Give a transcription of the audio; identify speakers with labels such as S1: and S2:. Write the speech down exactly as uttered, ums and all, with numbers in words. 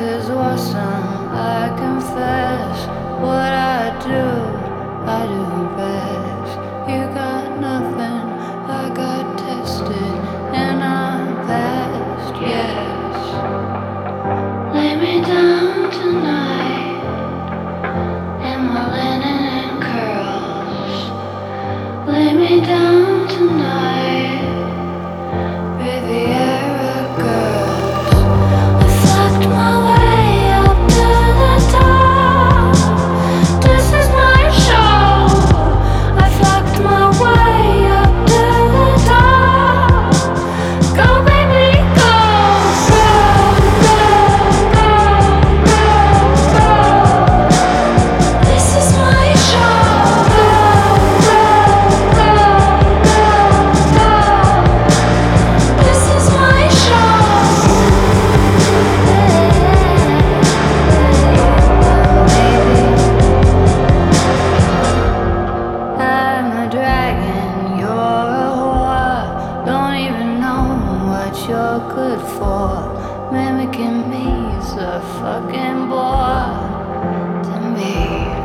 S1: is awesome, I confess. What I do, I do best. You got nothing, I got tested, and I'm past, yes. Lay me down tonight in my linen and curls. Lay me down tonight, Riviera girls. I fucked my way up to the top. This is my show. I fucked my way up to the top. Go baby, go, go, go, go, go, go. This is my show. Go, go, go, go, go. This is my show. I'm a dragon, you're a whore. Don't even know what you're good for. Mimicking me's a fucking bore to me.